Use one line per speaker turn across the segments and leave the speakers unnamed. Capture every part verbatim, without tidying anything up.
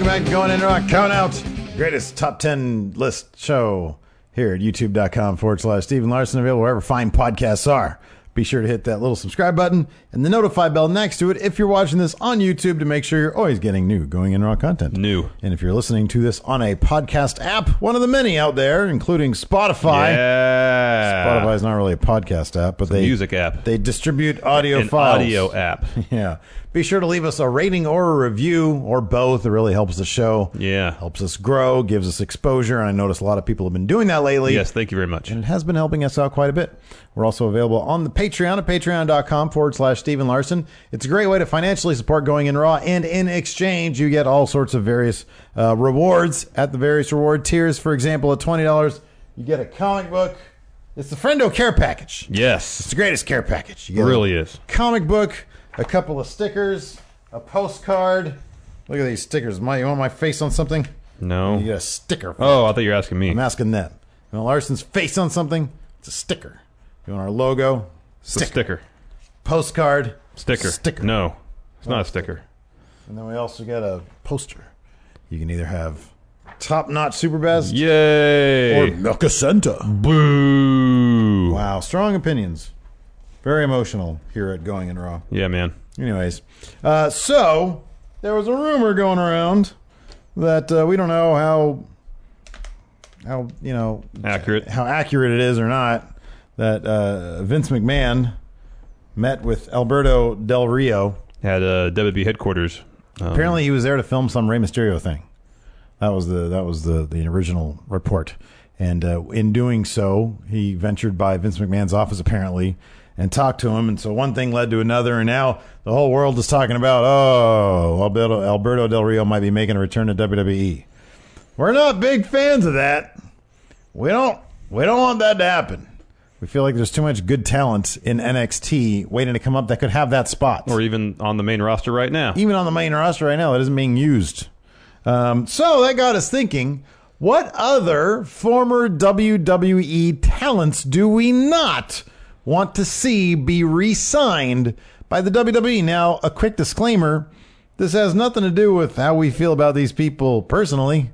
Welcome back to Going In Rock. Count out greatest top ten list show here at youtube.com forward slash Steven Larson. Available wherever fine podcasts are. Be sure to hit that little subscribe button and the notify bell next to it if you're watching this on YouTube to make sure you're always getting new Going In Raw content.
New.
And if you're listening to this on a podcast app, one of the many out there, including Spotify.
Yeah.
Spotify is not really a podcast app, but
it's a
they
music app.
They distribute audio
An
files.
audio app.
Yeah. Be sure to leave us a rating or a review or both. It really helps the show.
Yeah.
Helps us grow, gives us exposure. And I notice a lot of people have been doing that lately.
Yes, thank you very much.
And it has been helping us out quite a bit. We're also available on the Patreon at patreon.com forward slash Steven Larson. It's a great way to financially support Going In Raw. And in exchange, you get all sorts of various uh, rewards at the various reward tiers. For example, at twenty dollars, you get a comic book. It's the Friendo Care Package.
Yes.
It's the greatest care package. You
It
get
really
a
is.
Comic book, a couple of stickers, a postcard. Look at these stickers. My, you want my face on something?
No.
You get a sticker.
Oh, I thought you were asking me.
I'm asking them. You want Larson's face on something? It's a sticker. You want our logo?
It's a sticker.
Postcard?
Sticker.
Sticker.
No, it's not a sticker.
And then we also got a poster. You can either have Top Notch Super Best
Yay.
or Milkacenta.
Boo.
Wow, strong opinions. Very emotional here at Going In Raw.
Yeah, man.
Anyways, uh, so there was a rumor going around that uh, we don't know how how you know
Accurate.
how accurate it is or not, that uh, Vince McMahon met with Alberto Del Rio.
Had uh, W W E headquarters. Um,
Apparently, he was there to film some Rey Mysterio thing. That was the that was the the original report, and uh, in doing so, he ventured by Vince McMahon's office apparently and talked to him. And so one thing led to another, and now the whole world is talking about, oh, Alberto, Alberto Del Rio might be making a return to W W E. We're not big fans of that. We don't we don't want that to happen. We feel like there's too much good talent in N X T waiting to come up that could have that spot.
Or even on the main roster right now.
Even on the main roster right now, that isn't being used. Um, so that got us thinking, what other former W W E talents do we not want to see be re-signed by the W W E? Now, a quick disclaimer, this has nothing to do with how we feel about these people personally.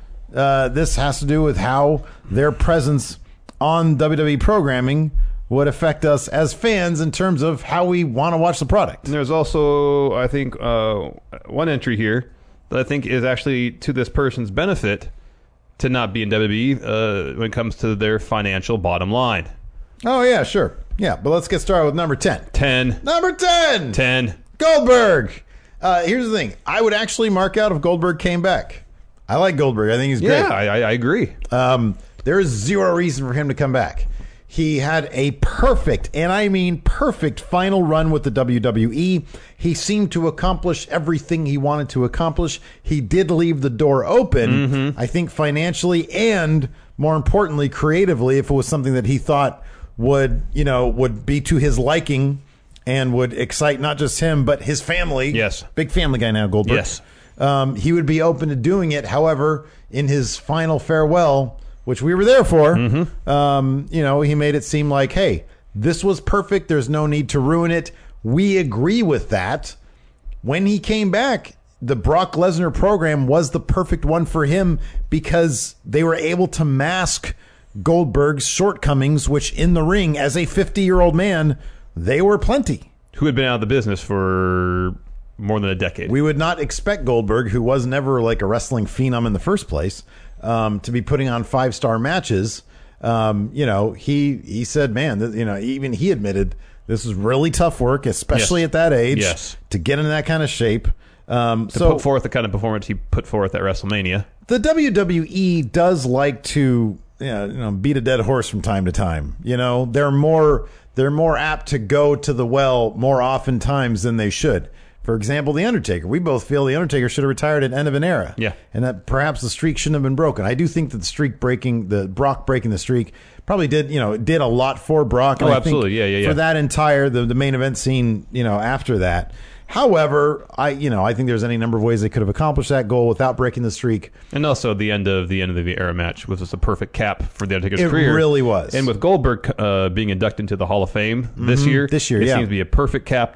Uh, this has to do with how their presence on W W E programming would affect us as fans in terms of how we want to watch the product.
And there's also, I think, uh, one entry here that I think is actually to this person's benefit to not be in W W E uh, when it comes to their financial bottom line.
Oh, yeah, sure. Yeah, but let's get started with number ten.
ten.
Number ten!
ten.
Goldberg! Uh, here's the thing. I would actually mark out if Goldberg came back. I like Goldberg. I think he's great.
Yeah, I, I, I agree.
Um, there is zero reason for him to come back. He had a perfect, and I mean perfect, final run with the W W E. He seemed to accomplish everything he wanted to accomplish. He did leave the door open, mm-hmm. I think financially and, more importantly, creatively, if it was something that he thought would, you know, would be to his liking and would excite not just him, but his family.
Yes.
Big family guy now, Goldberg.
Yes.
Um, he would be open to doing it. However, in his final farewell, which we were there for, mm-hmm. um, you know, he made it seem like, hey, this was perfect. There's no need to ruin it. We agree with that. When he came back, the Brock Lesnar program was the perfect one for him because they were able to mask Goldberg's shortcomings, which in the ring, as a fifty-year-old man, they were plenty.
Who had been out of the business for more than a decade.
We would not expect Goldberg, who was never like a wrestling phenom in the first place, um, to be putting on five-star matches. Um, you know, he he said, man, th- you know, even he admitted this was really tough work, especially
yes.
at that age,
yes.
to get in that kind of shape. Um,
to
so
put forth the kind of performance he put forth at WrestleMania.
The W W E does like to you know, you know, beat a dead horse from time to time. You know, they're more they're more apt to go to the well more oftentimes than they should. For example, The Undertaker. We both feel The Undertaker should have retired at the end of an era.
Yeah.
And that perhaps the streak shouldn't have been broken. I do think that the streak breaking, the Brock breaking the streak, probably did, you know, did a lot for Brock. And
oh,
I
absolutely.
Think
yeah, yeah, yeah.
For that entire, the, the main event scene, you know, after that. However, I, you know, I think there's any number of ways they could have accomplished that goal without breaking the streak.
And also the end of the end of the era match was just a perfect cap for the Undertaker's
it
career.
It really was.
And with Goldberg uh, being inducted into the Hall of Fame mm-hmm. this year,
this year,
it
yeah.
seems to be a perfect cap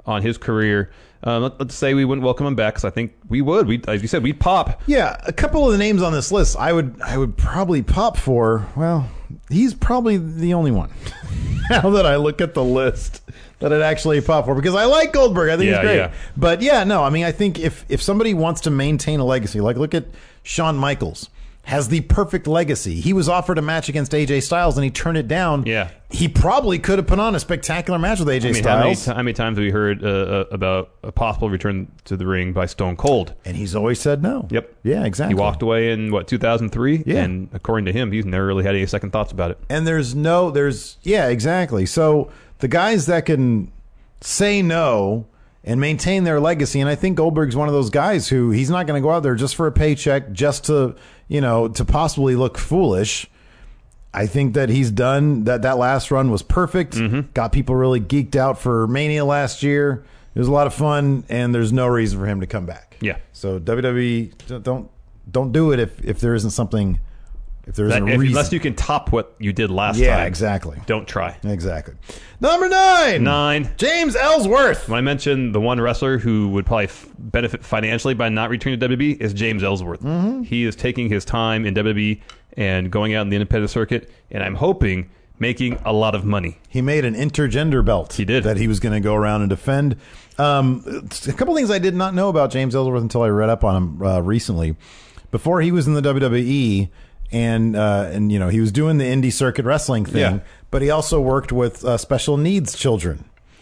on his career. Um, let, let's say we wouldn't welcome him back because I think we would. We, as you said, we'd pop.
Yeah, a couple of the names on this list, I would I would probably pop for. Well, he's probably the only one. Now that I look at the list, that I'd actually pop for, because I like Goldberg. I think
Yeah,
he's great.
yeah.
But yeah, no, I mean, I think if if somebody wants to maintain a legacy, like look at Shawn Michaels. Has the perfect legacy. He was offered a match against A J Styles and he turned it down.
Yeah.
He probably could have put on a spectacular match with A J
I mean, how many,
Styles.
how many times have we heard uh, uh, about a possible return to the ring by Stone Cold?
And he's always said no.
Yep.
Yeah, exactly.
He walked away in, what, two thousand three?
Yeah.
And according to him, he's never really had any second thoughts about it.
And there's no, there's, yeah, exactly. So the guys that can say no and maintain their legacy, and I think Goldberg's one of those guys who he's not going to go out there just for a paycheck, just to, you know, to possibly look foolish. I think that he's done that. That last run was perfect.
Mm-hmm.
Got people really geeked out for Mania last year. It was a lot of fun, and there's no reason for him to come back.
Yeah.
So W W E, don't don't do it if if there isn't something. If there isn't
That-
a
if-
reason.
unless you can top what you did last
Yeah,
time.
exactly.
Don't try.
Exactly. Number nine.
Nine.
James Ellsworth.
When I mentioned the one wrestler who would probably f- benefit financially by not returning to W W E is James Ellsworth. Mm-hmm. He is taking his time in W W E and going out in the independent circuit, and I'm hoping making a lot of money.
He made an intergender belt.
He did.
That he was going to go around and defend. Um, a couple things I did not know about James Ellsworth until I read up on him uh, recently. Before he was in the W W E, and uh, and you know he was doing the indie circuit wrestling thing,
Yeah.
but he also worked with uh, special needs children.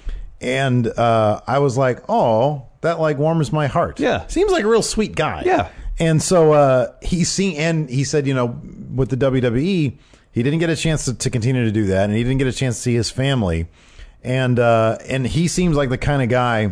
And uh, I was like, oh, that like warms my heart.
Yeah.
Seems like a real sweet guy.
Yeah.
And so uh, he's seen, and he said, you know, with the W W E, he didn't get a chance to, to continue to do that, and he didn't get a chance to see his family. And uh, and he seems like the kind of guy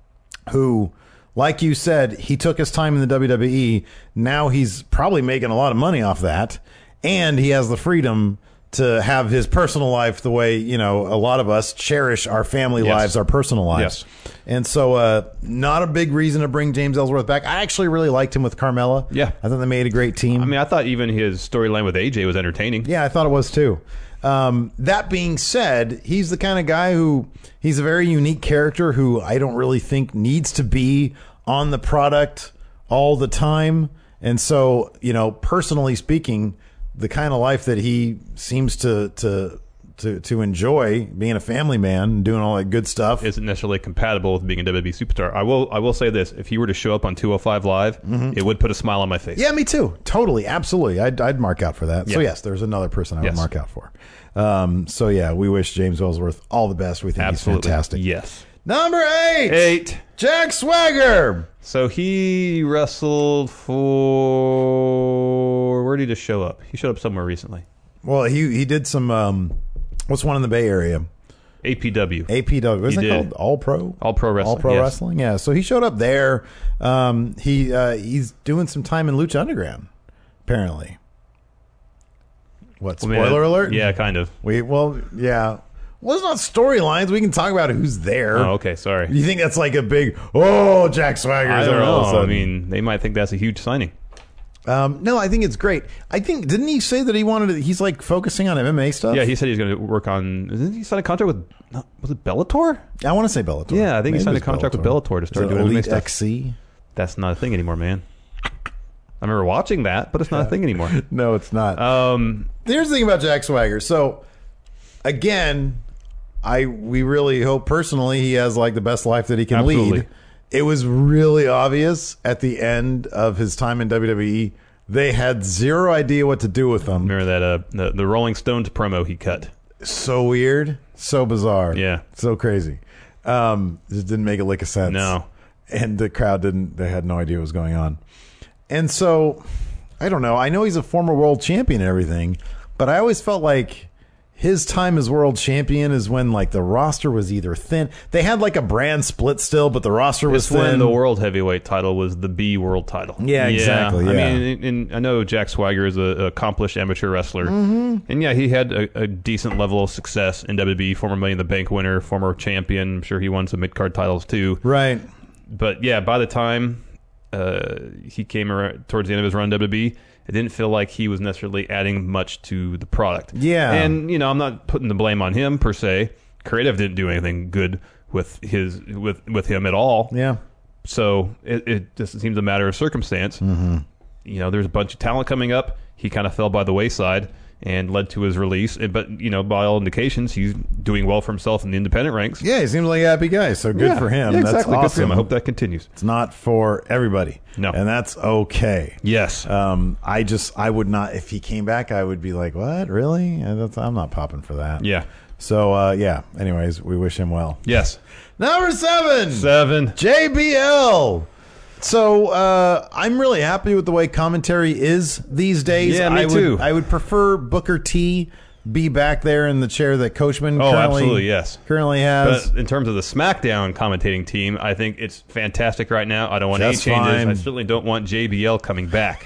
who, like you said, he took his time in the W W E. Now he's probably making a lot of money off that, and he has the freedom to have his personal life the way, you know, a lot of us cherish our family
Yes.
lives, our personal lives.
Yes.
And so uh, not a big reason to bring James Ellsworth back. I actually really liked him with Carmella.
Yeah.
I thought they made a great team.
I mean, I thought even his storyline with A J was entertaining.
Yeah, I thought it was too. Um, that being said, he's the kind of guy who he's a very unique character who I don't really think needs to be on the product all the time. And so, you know, personally speaking, the kind of life that he seems to to to, to enjoy, being a family man and doing all that good stuff,
Isn't necessarily compatible with being a W W E superstar. I will I will say this. If he were to show up on two oh five Live, it would put a smile on my face.
Yeah, me too. Totally, absolutely. I'd, I'd mark out for that. So
Yeah.
yes, there's another person I would
Yes.
mark out for. Um, so yeah, we wish James Ellsworth all the best. We think
Absolutely.
he's fantastic.
Yes.
Number eight,
Eight.
Jack Swagger.
So he wrestled for... Where did he just show up? He showed up somewhere recently.
Well, he he did some. Um, what's one in the Bay Area?
A P W.
A P W. Isn't
He
it
did.
called All Pro?
All Pro Wrestling.
All Pro
yes.
Wrestling. Yeah. So he showed up there. Um, he uh, he's doing some time in Lucha Underground, apparently. What?
I mean,
Spoiler
uh,
alert.
Yeah, kind of.
We well, yeah. Well, it's not storylines. We can talk about who's there.
Oh, okay. Sorry.
You think that's like a big, oh, Jack Swagger's
I don't
there all of a
know. I
sudden.
mean, they might think that's a huge signing.
um, no, I think it's great. I think, didn't he say that he wanted to, he's like focusing on M M A stuff?
Yeah, he said he was going to work on... Didn't he sign a contract with... no, Was it Bellator?
I want to say Bellator.
Yeah, I think he
Maybe
signed a
it's
contract with Bellator to start
Is it
doing M M A
Elite
stuff.
X C?
That's not a thing anymore, man. I remember watching that, but it's not a thing anymore.
No, it's not.
Um,
Here's the thing about Jack Swagger. So, again, I we really hope personally he has like the best life that he can
Absolutely.
lead. It was really obvious at the end of his time in W W E. They had zero idea what to do with him.
remember that uh, the, the Rolling Stones promo he cut.
So weird, so bizarre.
Yeah.
So crazy. Um, it didn't make a lick of sense.
No.
And the crowd didn't, they had no idea what was going on. And so, I don't know. I know he's a former world champion and everything, but I always felt like his time as world champion is when like the roster was either thin. They had like a brand split still, but the roster was
It's when
thin.
the world heavyweight title was the B world title.
Yeah, exactly,
I
yeah.
mean, and, and I know Jack Swagger is a, a accomplished amateur wrestler,
Mm-hmm.
and yeah, he had a, a decent level of success in W W E. Former Money in the Bank winner, former champion. I'm sure he won some mid card titles too.
Right.
But yeah, by the time uh, he came around towards the end of his run in W W E, it didn't feel like he was necessarily adding much to the product.
Yeah.
And, you know, I'm not putting the blame on him per se. Creative didn't do anything good with his with with him at all.
Yeah.
So it, it just seems a matter of circumstance.
Mm-hmm.
You know, there's a bunch of talent coming up. He kind of fell by the wayside and led to his release. But, you know, by all indications, he's doing well for himself in the independent ranks.
Yeah, he seems like a happy guy, so good
Yeah,
for him.
yeah,
That's
exactly.
awesome.
Good for him. I hope that continues.
It's not for everybody.
No.
And that's okay.
Yes.
Um, I just, I would not, if he came back, I would be like, what, really? And that's, I'm not popping for that.
Yeah.
So, uh, yeah, anyways, we wish him well.
Yes.
Number seven.
Seven.
J B L. So uh, I'm really happy with the way commentary is these days.
Yeah, me
I would,
too.
I would prefer Booker T be back there in the chair that Coachman
Oh,
currently,
absolutely, yes.
currently has.
But in terms of the SmackDown commentating team, I think it's fantastic right now. I don't want
Just
any changes.
fine.
I certainly don't want J B L coming back.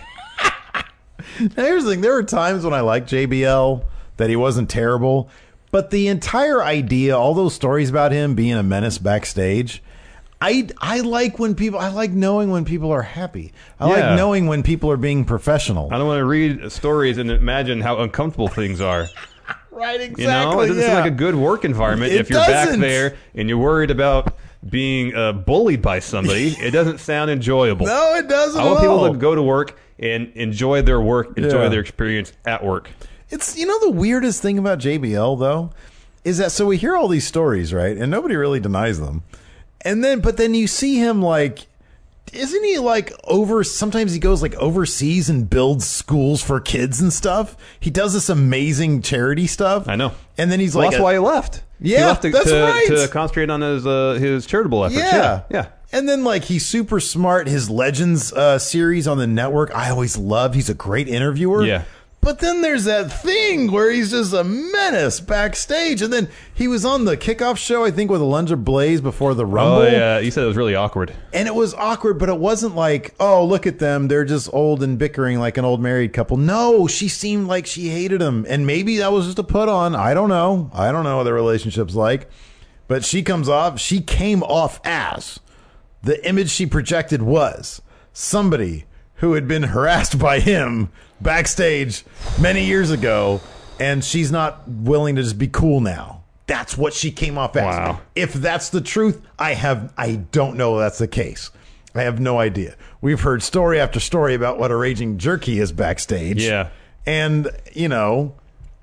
Now, here's the thing. There were times when I liked J B L that he wasn't terrible, but the entire idea, all those stories about him being a menace backstage, I, I like when people, I like knowing when people are happy. I
Yeah.
like knowing when people are being professional.
I don't want to read stories and imagine how uncomfortable things are.
Right, exactly.
You know, it doesn't seem
yeah.
like a good work environment
It
if you're back
doesn't.
there and you're worried about being uh, bullied by somebody. It doesn't sound enjoyable.
No, it doesn't.
I want
at
people
all.
to go to work and enjoy their work, enjoy
Yeah.
their experience at work.
It's, you know, the weirdest thing about J B L though is that, so we hear all these stories, right, and nobody really denies them, and then but then you see him, like, isn't he like over, sometimes he goes like overseas and builds schools for kids and stuff. He does this amazing charity stuff.
I know.
And then he's
Well,
like
that's
a-
why he left.
Yeah,
he left to,
that's
to,
right.
to concentrate on his uh, his charitable efforts.
Yeah.
Yeah, yeah.
And then, like, he's super smart. His Legends uh, series on the network, I always loved. He's a great interviewer.
Yeah.
But then there's that thing where he's just a menace backstage. And then he was on the kickoff show, I think, with Alundra Blaze before the Rumble.
Oh yeah, you said it was really awkward.
And it was awkward, but it wasn't like, oh, look at them. They're just old and bickering like an old married couple. No, she seemed like she hated him. And maybe that was just a put on. I don't know. I don't know what their relationship's like. But she comes off, she came off as, the image she projected was somebody who had been harassed by him backstage many years ago, and she's not willing to just be cool now. That's what she came off as.
Wow.
If that's the truth, I have I don't know if that's the case. I have no idea. We've heard story after story about what a raging jerky is backstage.
Yeah.
And, you know,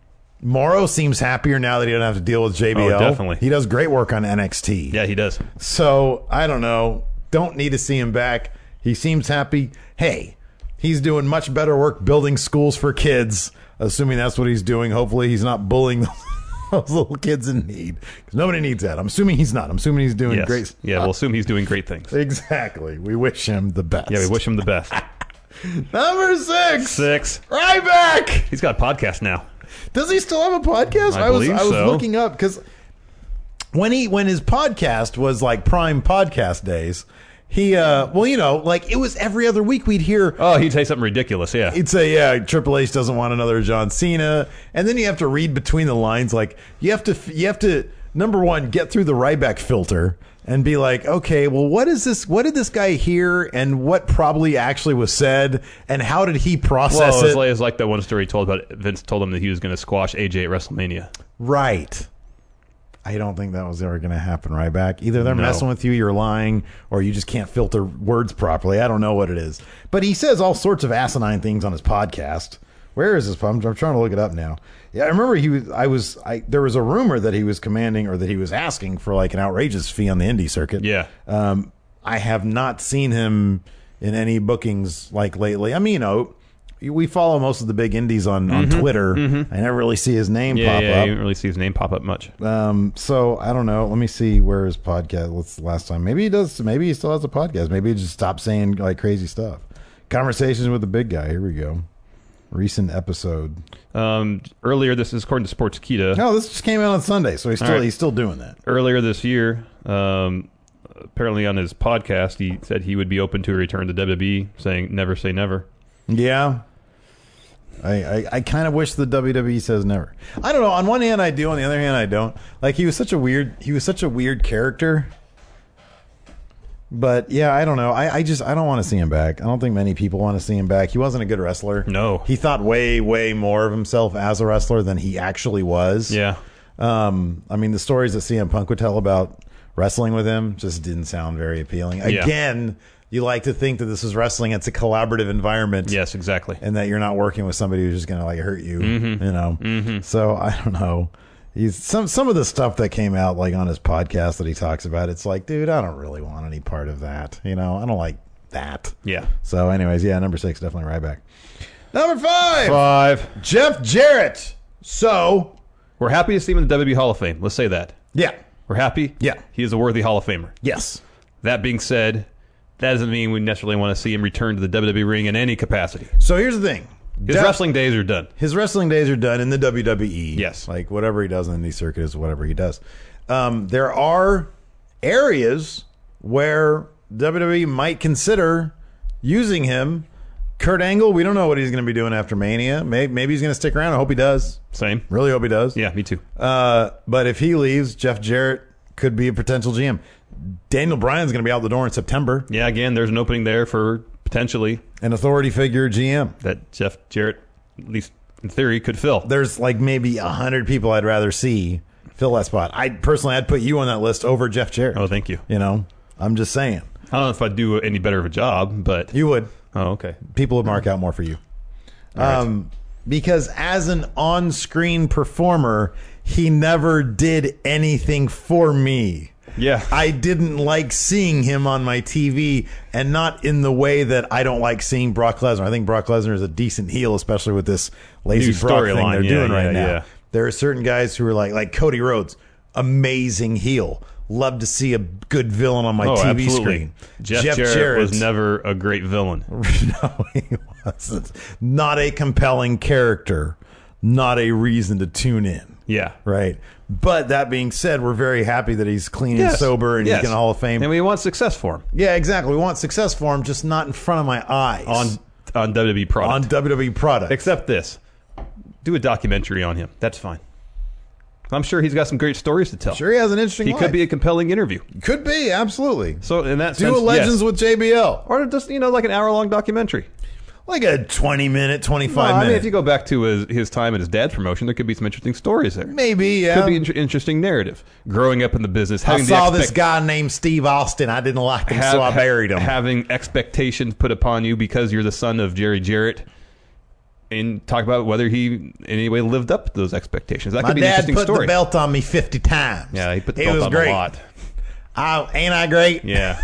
Morrow seems happier now that he doesn't have to deal with J B L.
Oh, definitely.
He does great work on N X T.
Yeah, he does.
So, I don't know. Don't need to see him back. He seems happy. Hey, he's doing much better work building schools for kids, assuming that's what he's doing. Hopefully he's not bullying those, those little kids in need, because nobody needs that. I'm assuming he's not. I'm assuming he's doing
Yes.
great.
Yeah, we'll assume he's doing great things.
Exactly. We wish him the best.
Yeah, we wish him the best.
Number six.
Six.
Ryback.
He's got a podcast now.
Does he still have a podcast?
I
was
believe
I was
so.
looking up because when he when his podcast was like prime podcast days, he uh well, you know, like it was every other week we'd hear
Oh, he'd say something ridiculous. Yeah.
he'd say, yeah, Triple H doesn't want another John Cena, and then you have to read between the lines, like you have to you have to number one, get through the Ryback filter and be like, okay, well, what is this? What did this guy hear, and what probably actually was said, and how did he process
Well, it was,
it?
like, it was like that one story he told about Vince told him that he was going to squash A J at WrestleMania.
Right. I don't think that was ever going to happen, Ryback. Either they're
No.
messing with you, you're lying, or you just can't filter words properly. I don't know what it is. But he says all sorts of asinine things on his podcast. Where is this? I'm, I'm trying to look it up now. Yeah, I remember he was. I was. I there was a rumor that he was commanding, or that he was asking for like an outrageous fee on the indie circuit.
Yeah.
Um, I have not seen him in any bookings like lately. I mean, you know, we follow most of the big indies on, on Twitter. I never really see his name
Yeah,
pop
yeah,
up.
you didn't really see his name pop up much.
Um, so I don't know. Let me see where his podcast. What's the last time? Maybe he does. Maybe he still has a podcast. Maybe he just stopped saying like crazy stuff. Conversations with the Big Guy. Here we go. Recent episode.
Um, earlier, this is according to Sportskeeda.
No, this just came out on Sunday, so he's still
All right.
he's still doing that.
Earlier this year, um, apparently on his podcast, he said he would be open to a return to W W E, saying never say never.
Yeah. I, I, I kind of wish the W W E says never. I don't know. On one hand, I do. On the other hand, I don't. Like he was such a weird. He was such a weird character. But yeah, I don't know. I, I just I don't want to see him back. I don't think many people want to see him back. He wasn't a good wrestler.
No.
He thought way way more of himself as a wrestler than he actually was.
Yeah.
Um. I mean, the stories that C M Punk would tell about wrestling with him just didn't sound very appealing.
Yeah.
Again, you like to think that this is wrestling. It's a collaborative environment.
Yes, exactly.
And that you're not working with somebody who's just going to like hurt you,
Mm-hmm.
you know?
Mm-hmm.
So I don't know. He's some, some of the stuff that came out like on his podcast that he talks about, it's like, dude, I don't really want any part of that. You know, I don't like that.
Yeah.
So anyways, yeah, number six, definitely Ryback. Number five,
Five.
Jeff Jarrett. So,
We're happy to see him in the W W E Hall of Fame. Let's say that.
yeah.
We're happy.
Yeah.
He is a worthy Hall of Famer.
Yes.
That being said, that doesn't mean we necessarily want to see him return to the W W E ring in any capacity.
So here's the thing.
His
Def-
wrestling days are done.
His wrestling days are done in the W W E.
Yes.
Like whatever he does in the circuit is whatever he does. Um, there are areas where W W E might consider using him. Kurt Angle, we don't know what he's going to be doing after Mania. Maybe, maybe he's going to stick around. I hope he does.
Same.
Really hope he does.
Yeah, me too.
Uh, but if he leaves, Jeff Jarrett could be a potential G M. Daniel Bryan's going to be out the door in September.
Yeah, again, there's an opening there for potentially
An authority figure G M.
that Jeff Jarrett, at least in theory, could fill.
There's like maybe a hundred people I'd rather see fill that spot. I personally, I'd put you on that list over Jeff Jarrett.
Oh, thank you.
You know, I'm just saying.
I don't know if I'd do any better of a job, but...
You would.
Oh, okay.
People would mark out more for you.
right.
Um, because as an on-screen performer, he never did anything for me.
Yeah.
I didn't like seeing him on my T V, and not in the way that I don't like seeing Brock Lesnar. I think Brock Lesnar is a decent heel, especially with this lazy
New
Brock thing
storyline.
they're
Yeah,
doing
yeah,
right now.
yeah.
There are certain guys who are like, like Cody Rhodes, amazing heel. Love to see a good villain on my
Oh,
T V
absolutely.
screen.
Jeff,
Jeff
Jarrett,
Jarrett
was never a great villain.
No, he wasn't. Not a compelling character. Not a reason to tune in.
Yeah.
Right. But that being said, we're very happy that he's clean and
Yes.
sober and
Yes.
he's in the Hall of Fame.
And we want success for him
Yeah, exactly. We want success for him, just not in front of my eyes.
on on W W E product.
on W W E product.
Except this. Do a documentary on him. That's fine. I'm sure he's got some great stories to tell.
Sure, he has an interesting
He
life.
could be a compelling interview.
Could be, absolutely.
So in that
Do
sense,
a Legends
yes.
with J B L.
Or just, you know, like an hour-long documentary.
Like a twenty minute, twenty-five
Well, I mean,
minute.
if you go back to his, his time at his dad's promotion, there could be some interesting stories there.
Maybe, yeah.
Could be an interesting narrative. Growing up in the business,
I
having
saw
the
this
expect-
guy named Steve Austin. I didn't like him, so I
have-
buried him.
Having expectations put upon you because you're the son of Jerry Jarrett, and talk about whether he in any way lived up to those expectations. That
My
could be an
dad
interesting
put
story.
the belt on me fifty times.
Yeah, he put the
It
belt
was
on
great.
a lot.
I, ain't I great?
Yeah.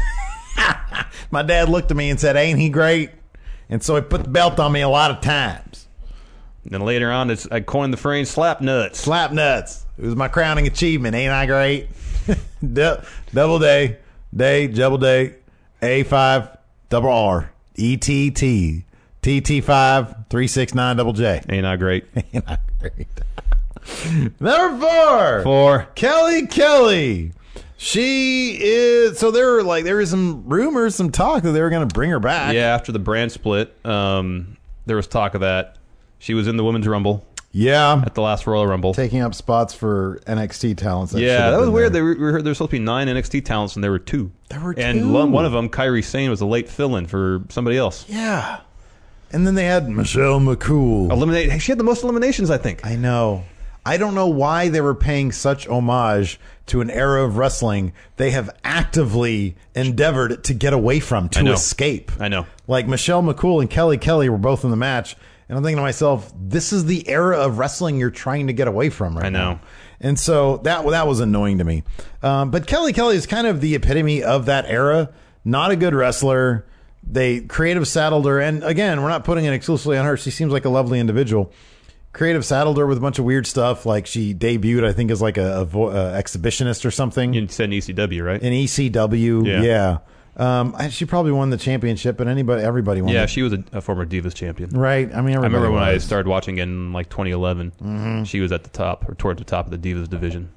My dad looked at me and said, ain't he great? And so he put the belt on me a lot of times.
And then later on, it's, I coined the phrase "slap nuts."
Slap nuts. It was my crowning achievement. Ain't I great? Du- double day. Day. Double day. A five. Double R. E T T. T T five. three six nine double J.
Ain't I great?
Ain't I great? Number four.
Four.
Kelly Kelly. She is so there were like there was some rumors, some talk that they were going to bring her back.
Yeah, after the brand split, um, there was talk of that. She was in the Women's Rumble
Yeah.
at the last Royal Rumble.
Taking up spots for N X T talents. That should
Yeah,
have
that was
been
weird.
there.
They were, we heard there were supposed to be nine N X T talents, and there were two.
There were
and
two.
one, one of them, Kairi Sane, was a late fill-in for somebody else.
Yeah. And then they had Michelle McCool.
Eliminate. She had the most eliminations, I think.
I know. I don't know why they were paying such homage to an era of wrestling they have actively endeavored to get away from,
I
to
know.
escape.
I know.
Like Michelle McCool and Kelly Kelly were both in the match. And I'm thinking to myself, this is the era of wrestling you're trying to get away from right
I know.
now. And so that that was annoying to me. Um, but Kelly Kelly is kind of the epitome of that era. Not a good wrestler. They creative saddled her. And again, we're not putting it exclusively on her. She seems like a lovely individual. Creative saddled her with a bunch of weird stuff. Like she debuted, I think, as like a, a, vo- a exhibitionist or something
You said in E C W, right?
in E C W.
Yeah.
Yeah. Um, I- she probably won the championship, but anybody, everybody won.
yeah,
the-
she was a, a former Divas champion.
right. I mean,
I
everybody
remember when I
was.
started watching in like twenty eleven.
Mm-hmm.
She was at the top or toward the top of the Divas division.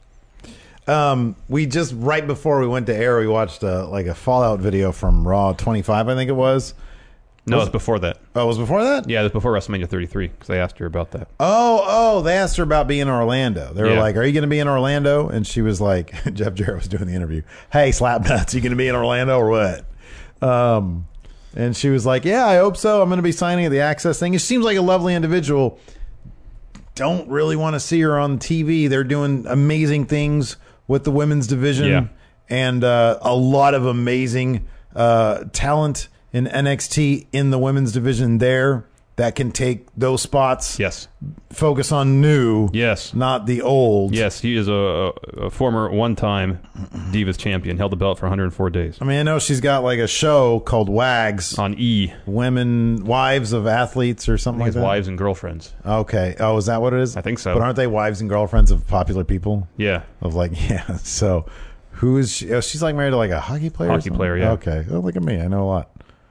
Um, we just right before we went to air, we watched uh like a Fallout video from Raw twenty-five, I think it was.
No,
Was-
it was before that.
Oh, it was before that?
Yeah, it was before WrestleMania thirty-three because I asked her about that.
Oh, oh, they asked her about being in Orlando. They were
Yeah.
like, "Are you going to be in Orlando?" And she was like, Jeff Jarrett was doing the interview. "Hey, Slapnuts, you going to be in Orlando or what?" Um, and she was like, "Yeah, I hope so. I'm going to be signing at the Access thing." It seems like a lovely individual. Don't really want to see her on T V. They're doing amazing things with the women's division.
Yeah.
and uh, a lot of amazing uh, talent in N X T in the women's division there that can take those spots.
Yes.
Focus on new.
Yes.
Not the old.
Yes, he is a, a former one-time Divas champion. Held the belt for one hundred four days.
I mean, I know she's got like a show called WAGs.
On E.
Women, Wives of Athletes or something
I think
like
it's
that.
Wives and Girlfriends.
Okay. Oh, is that what it is?
I think so.
But aren't they wives and girlfriends of popular people?
Yeah.
Of like, yeah. So who is she? Oh, she's like married to like a hockey player? or
Hockey
something?
player, yeah.
Okay. Oh, look at me. I know a lot.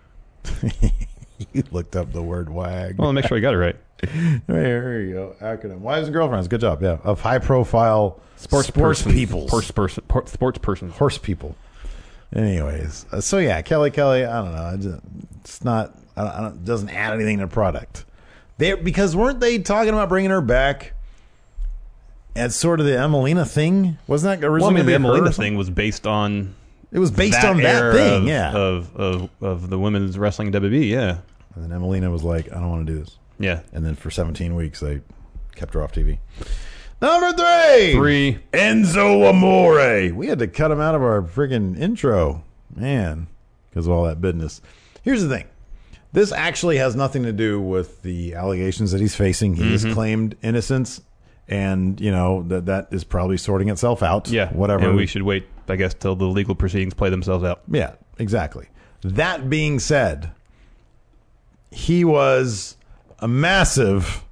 You looked up the word WAG.
Well, make sure I got it right.
There you go. Acronym. Wives and girlfriends. Good job. Yeah. Of high profile sports, sports
persons.
people.
Sports, person, por- sports persons.
Horse people. Anyways. Uh, so yeah, Kelly Kelly, I don't know. I just, it's not, I don't, I don't, it doesn't add anything to the product. They, because weren't they talking about bringing her back as sort of the Emelina thing? Wasn't that originally
Well, I mean, the
gonna be her or
Emelina
something?
thing was based on
It was based
that
on that
era
thing,
of,
yeah.
Of, of of the women's wrestling in W W E, yeah.
And then Emelina was like, I don't want to do this.
Yeah.
And then for seventeen weeks, they kept her off T V. Number three.
Three.
Enzo Amore. We had to cut him out of our friggin' intro. Man, because of all that business. Here's the thing. This actually has nothing to do with the allegations that he's facing. He
Mm-hmm.
has claimed innocence. And, you know, that that is probably sorting itself out.
Yeah.
Whatever.
And we should wait, I guess, till the legal proceedings play themselves out.
Yeah, exactly. That being said, he was a massive.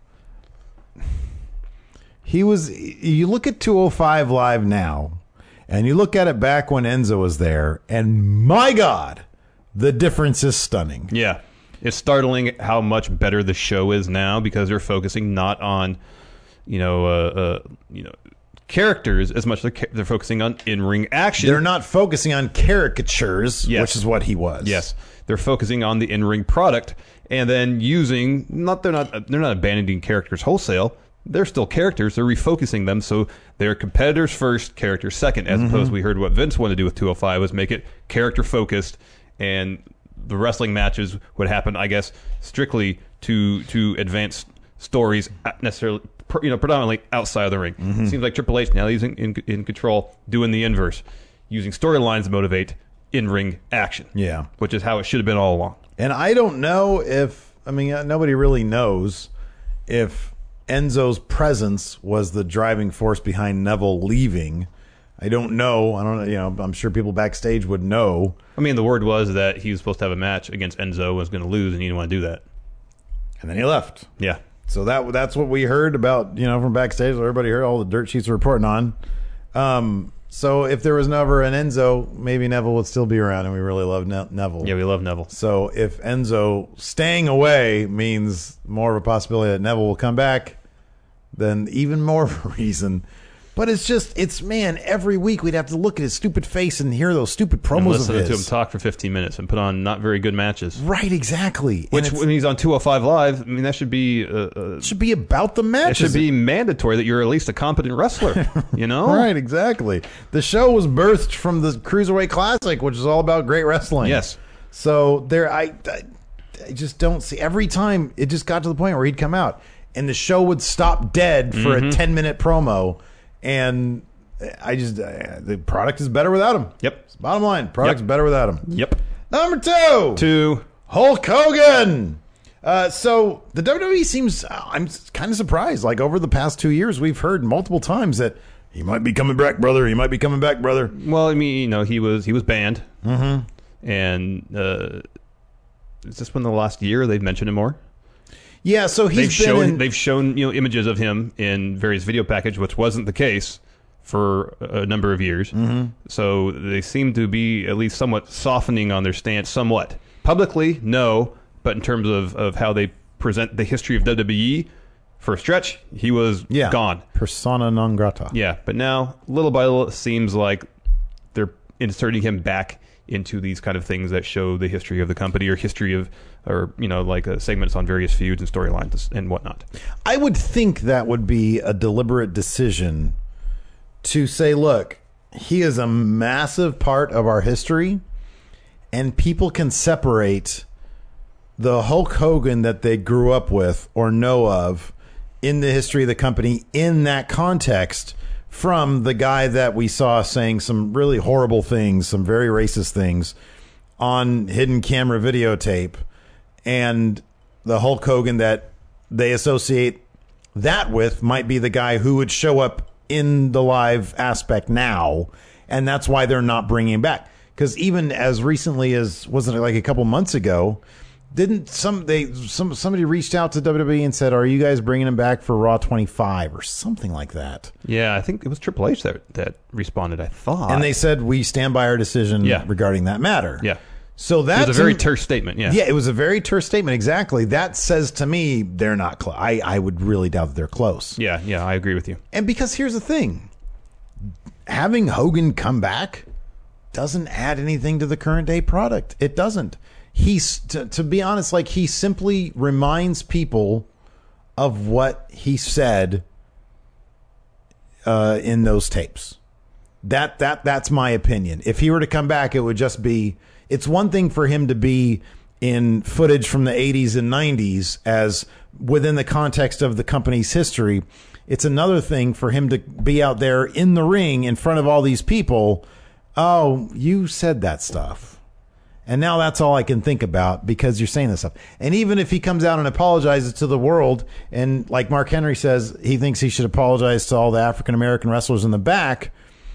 He was. You look at two oh five Live now, and you look at it back when Enzo was there, and my God, the difference is stunning.
Yeah. It's startling how much better the show is now because they're focusing not on, you know, uh, uh, you know, characters as much as they're, they're focusing on in-ring action.
They're not focusing on caricatures,
Yes.
which is what he was.
Yes, they're focusing on the in-ring product, and then using not they're not they're not abandoning characters wholesale. They're still characters. They're refocusing them so they're competitors first, characters second. As
Mm-hmm.
opposed, we heard what Vince wanted to do with two oh five was make it character focused, and the wrestling matches would happen, I guess, strictly to to advance stories, not necessarily, you know, predominantly outside of the ring.
Mm-hmm.
Seems like Triple H now he's in, in, in control, doing the inverse, using storylines to motivate in-ring action.
Yeah.
Which is how it should have been all along.
And I don't know if, I mean, uh, nobody really knows if Enzo's presence was the driving force behind Neville leaving. I don't know. I don't know. You know, I'm sure people backstage would know.
I mean, the word was that he was supposed to have a match against Enzo, was going to lose, and he didn't want to do that.
And then he left.
Yeah.
So that that's what we heard about, you know, from backstage. Everybody heard all the dirt sheets were reporting on. Um, so if there was never an Enzo, maybe Neville would still be around, and we really love ne- Neville.
Yeah, we love Neville.
So if Enzo staying away means more of a possibility that Neville will come back, then even more of a reason. But it's just, it's, man, every week we'd have to look at his stupid face and hear those stupid
And
promos
listen
of
to him
his.
talk for fifteen minutes and put on not very good matches.
Right, exactly. And
Which,
it's-
when he's on two oh five Live, I mean, that should be... Uh, uh,
it should be about the
it
matches.
should be mandatory that you're at least a competent wrestler, you know?
Right, exactly. The show was birthed from the Cruiserweight Classic, which is all about great wrestling.
Yes.
So there, I, I, I just don't see. Every time it just got to the point where he'd come out, and the show would stop dead for
Mm-hmm.
a ten minute promo, and I just uh, the product is better without him.
Yep.
It's bottom line, product's
Yep.
better without him.
Yep.
Number two,
Two.
Hulk Hogan. Uh, so the W W E seems, uh, I'm kind of surprised. Like over the past two years, we've heard multiple times that he might be coming back, brother. He might be coming back, brother.
Well, I mean, you know, he was he was banned. Mm-hmm. And uh, is this been the last year they've mentioned him more?
Yeah, so he's
They've
been
shown
in,
they've shown you know images of him in various video package, which wasn't the case for a number of years. Mm-hmm. So they seem to be at least somewhat softening on their stance, somewhat publicly, no, but in terms of, of how they present the history of W W E, for a stretch, he was
yeah,
gone.
persona non grata.
Yeah, but now little by little, it seems like they're inserting him back into these kind of things that show the history of the company or history of, or you know, like uh, segments on various feuds and storylines and whatnot.
I would think that would be a deliberate decision to say, look, he is a massive part of our history, and people can separate the Hulk Hogan that they grew up with or know of in the history of the company in that context from the guy that we saw saying some really horrible things, some very racist things on hidden camera videotape, and the Hulk Hogan that they associate that with might be the guy who would show up in the live aspect now, and that's why they're not bringing him back. Because even as recently as, wasn't it like a couple months ago, didn't some they some somebody reached out to W W E and said, "Are you guys bringing him back for Raw twenty-five or something like that?"
Yeah, I think it was Triple H that that responded. I thought,
and they said, "We stand by our decision
yeah.
regarding that matter."
Yeah.
So that's
it was a very terse statement. Yeah.
Yeah, it was a very terse statement. Exactly. That says to me they're not close. I I would really doubt that they're close.
Yeah. Yeah. I agree with you.
And because here's the thing, having Hogan come back doesn't add anything to the current day product. It doesn't. He's to, to be honest, like he simply reminds people of what he said uh, in those tapes. That that that's my opinion. If he were to come back, it would just be. It's one thing for him to be in footage from the eighties and nineties as within the context of the company's history. It's another thing for him to be out there in the ring in front of all these people. Oh, you said that stuff. And now that's all I can think about because you're saying this stuff. And even if he comes out and apologizes to the world, and like Mark Henry says, he thinks he should apologize to all the African-American wrestlers in the back,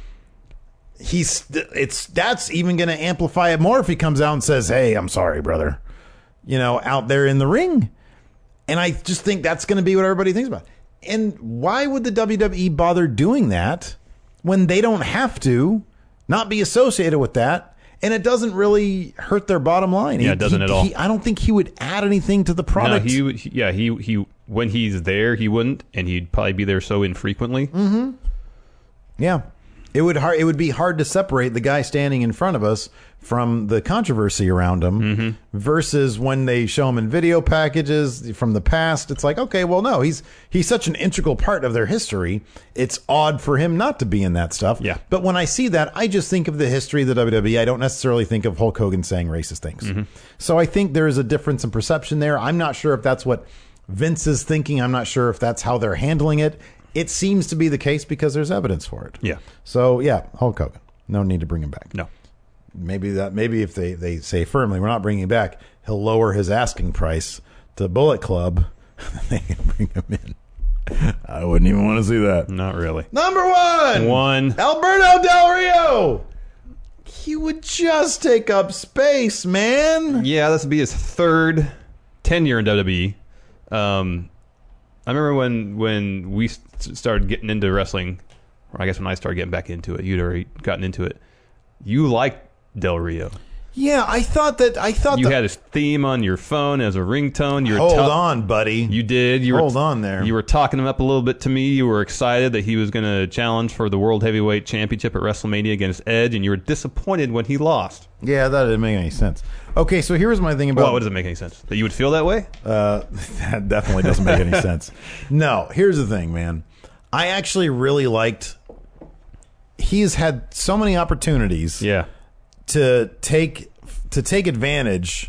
he's it's that's even going to amplify it more if he comes out and says, "Hey, I'm sorry, brother," you know, out there in the ring. And I just think that's going to be what everybody thinks about. And why would the W W E bother doing that when they don't have to not be associated with that? And it doesn't really hurt their bottom line.
Yeah,
he,
it doesn't
he,
at all.
He, I don't think he would add anything to the product.
No, he, would- yeah, he, he, when he's there, he wouldn't, and he'd probably be there so infrequently.
Mm-hmm. Yeah. It would hard, it would be hard to separate the guy standing in front of us from the controversy around him
Mm-hmm.
versus when they show him in video packages from the past. It's like, okay, well, no, he's he's such an integral part of their history. It's odd for him not to be in that stuff.
Yeah.
But when I see that, I just think of the history of the W W E. I don't necessarily think of Hulk Hogan saying racist things.
Mm-hmm.
So I think there is a difference in perception there. I'm not sure if that's what Vince is thinking. I'm not sure if that's how they're handling it. It seems to be the case because there's evidence for it.
Yeah.
So yeah, Hulk Hogan. No need to bring him back.
No.
Maybe that. Maybe if they, they say firmly we're not bringing him back, he'll lower his asking price to Bullet Club. They can bring him in. I wouldn't even want to see that.
Not really.
Number one.
One.
Alberto Del Rio. He would just take up space, man.
Yeah, this would be his third tenure in W W E. Um, I remember when when we st- started getting into wrestling, or I guess when I started getting back into it, you'd already gotten into it. You liked Del Rio.
Yeah, I thought that. I thought
You
that,
had his theme on your phone as a ringtone. You were
Hold
ta-
on, buddy.
You did. You
Hold
were,
on there.
You were talking him up a little bit to me. You were excited that he was going to challenge for the World Heavyweight Championship at WrestleMania against Edge, and you were disappointed when he lost.
Yeah, that didn't make any sense. Okay, so here's my thing about.
Well, what does it make any sense? That you would feel that way?
Uh, that definitely doesn't make any sense. No, here's the thing, man. I actually really liked. He's had so many opportunities.
Yeah.
To take to take advantage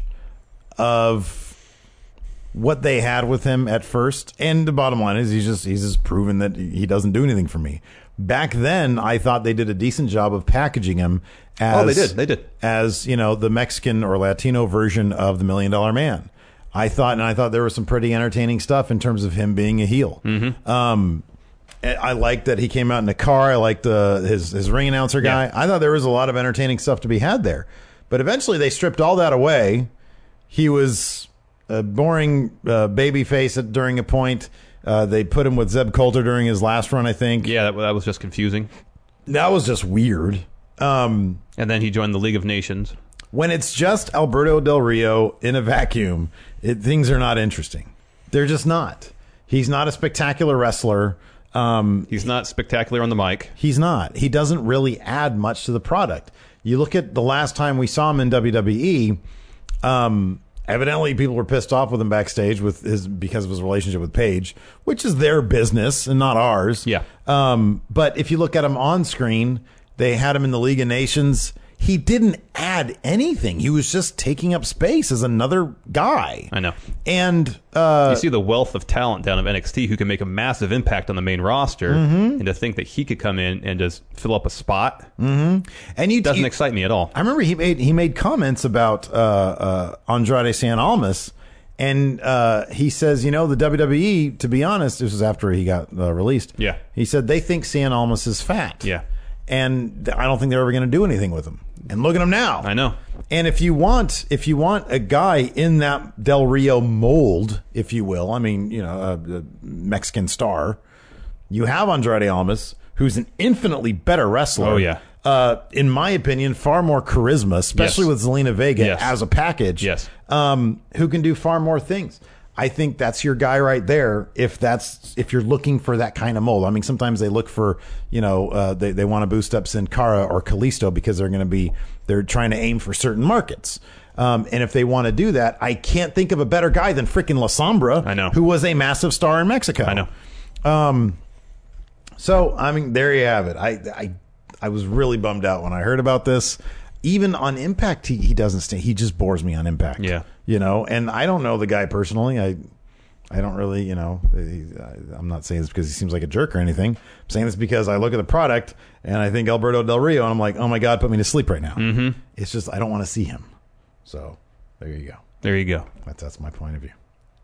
of what they had with him at first, and the bottom line is he's just he's just proven that he doesn't do anything for me. Back then, I thought they did a decent job of packaging him as
Oh, they did. They did.
as you know the Mexican or Latino version of the Million Dollar Man. I thought, and I thought there was some pretty entertaining stuff in terms of him being a heel. Mm-hmm. Um, I liked that he came out in a car. I liked uh, his his ring announcer guy.
Yeah.
I thought there was a lot of entertaining stuff to be had there. But eventually they stripped all that away. He was a boring uh, baby face at, during a point. Uh, they put him with Zeb Coulter during his last run, I think.
Yeah, that, that was just confusing.
That was just weird. Um,
And then he joined the League of Nations.
when it's just Alberto Del Rio in a vacuum, it, things are not interesting. They're just not. He's not a spectacular wrestler. Um,
He's not spectacular on the mic.
He's not. He doesn't really add much to the product. You look at the last time we saw him in W W E, um, evidently people were pissed off with him backstage with his because of his relationship with Paige, which is their business and not ours.
Yeah.
Um, but if you look at him on screen, they had him in the League of Nations. he didn't add anything. He was just taking up space as another guy.
I know.
And uh,
you see the wealth of talent down of N X T who can make a massive impact on the main roster, mm-hmm. and to think that he could come in and just fill up a spot
mm-hmm. and you
doesn't
you,
excite me at all.
I remember he made he made comments about uh, uh, Andrade Cien Almas, and uh, he says, you know, the W W E, to be honest, this was after he got uh, released.
Yeah.
He said they think Cien Almas is fat.
Yeah.
And I don't think they're ever going to do anything with him. And look at him now.
I know.
And if you want, if you want a guy in that Del Rio mold, if you will, I mean, you know, a, a Mexican star, you have Andrade Almas, who's an infinitely better wrestler.
Oh, yeah.
Uh, in my opinion, far more charisma, especially
Yes.
with Zelina Vega
Yes.
as a package.
Yes.
Um, who can do far more things. I think that's your guy right there. If that's if you're looking for that kind of mold, I mean, sometimes they look for, you know, uh, they they want to boost up Sin Cara or Kalisto because they're going to be they're trying to aim for certain markets. Um, and if they want to do that, I can't think of a better guy than freaking La Sombra.
I know.
Who was a massive star in Mexico.
I know.
Um, so I mean, there you have it. I I I was really bummed out when I heard about this. Even on Impact, he, he doesn't stay. He just bores me on Impact.
Yeah.
You know, and I don't know the guy personally. I I don't really, you know, he, I, I'm not saying this because he seems like a jerk or anything. I'm saying this because I look at the product and I think Alberto Del Rio and I'm like, oh my God, put me to sleep right now.
Mm-hmm.
It's just, I don't want to see him. So there you go.
There you go.
That's, that's my point of view.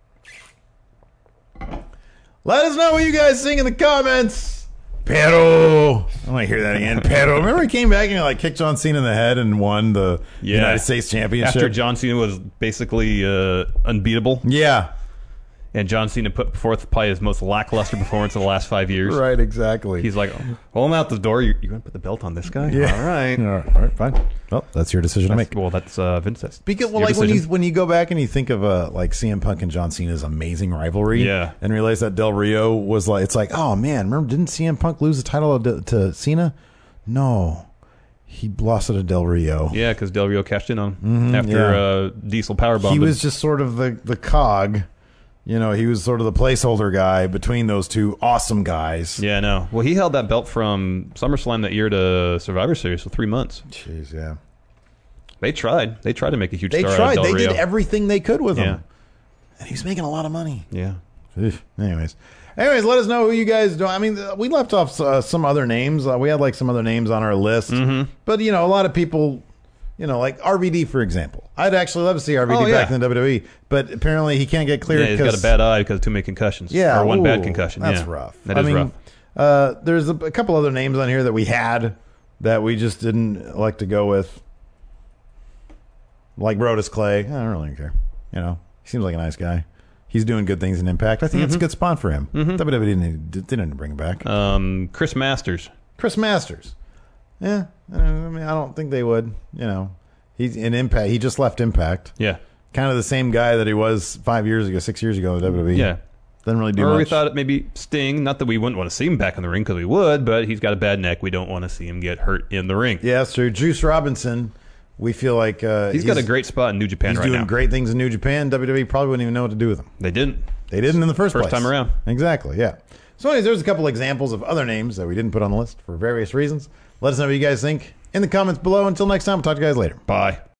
Let us know what you guys think in the comments. Pero. I want to hear that again. Pero. Remember he came back and like kicked John Cena in the head and won the
Yeah.
United States Championship?
After John Cena was basically uh, unbeatable,
Yeah.
and John Cena put forth probably his most lackluster performance of the last five years.
Right, exactly.
He's like, "Oh, I'm out the door. You're, you're going to put the belt on this guy?
Yeah.
All right.
All right, all right, fine. Well, that's your decision to
That's-
make.
Well, that's uh, Vince. That's
Because, well,
your
like when you
decision.
when you go back and you think of uh, like C M Punk and John Cena's amazing rivalry,
Yeah.
and realize that Del Rio was like, it's like, oh man, remember didn't C M Punk lose the title to, to Cena? No, he lost it to Del Rio.
Yeah, because Del Rio cashed in on him after
yeah.
uh, Diesel powerbomb.
He
him.
was just sort of the the cog, you know. He was sort of the placeholder guy between those two awesome guys.
Yeah, no. Well, he held that belt from SummerSlam that year to Survivor Series for three months.
Jeez, yeah.
They tried. They tried to make a huge
They
star out
tried.
of Del
They
Rio.
did everything they could with
Yeah.
him, and he's making a lot of money.
Yeah.
Oof. Anyways, anyways, let us know who you guys do. I mean, uh, we left off uh, some other names. Uh, we had like some other names on our list,
Mm-hmm.
but you know, a lot of people, you know, like R V D for example. I'd actually love to see R V D
Oh, yeah.
back in the W W E, but apparently he can't get cleared.
Yeah, he's got a
'cause-
bad eye because of too many concussions.
Yeah,
Or one bad
ooh,
concussion.
That's
yeah.
rough.
That
I
is
mean,
rough.
Uh, there's a, a couple other names on here that we had that we just didn't like to go with, like Brodus Clay. I don't really care. You know, he seems like a nice guy. He's doing good things in Impact. I think it's a good spot for him. W W E didn't, didn't bring him back.
Um, Chris Masters.
Chris Masters. Yeah, I mean, I don't think they would. You know, he's in Impact. He just left Impact.
Yeah.
Kind of the same guy that he was five years ago, six years ago in W W E.
Yeah.
Doesn't really do
Or
much.
we thought it maybe Sting. Not that we wouldn't want to see him back in the ring because we would, but he's got a bad neck. We don't want to see him get hurt in the ring.
Yeah, that's true. Juice Robinson, we feel like uh,
he's got a great spot in New Japan
He's
right
doing
now.
great things in New Japan. W W E probably wouldn't even know what to do with him.
They didn't.
They didn't in the first,
First
place.
time around.
Exactly, yeah. So anyways, there's a couple examples of other names that we didn't put on the list for various reasons. Let us know what you guys think in the comments below. Until next time, we'll talk to you guys later.
Bye.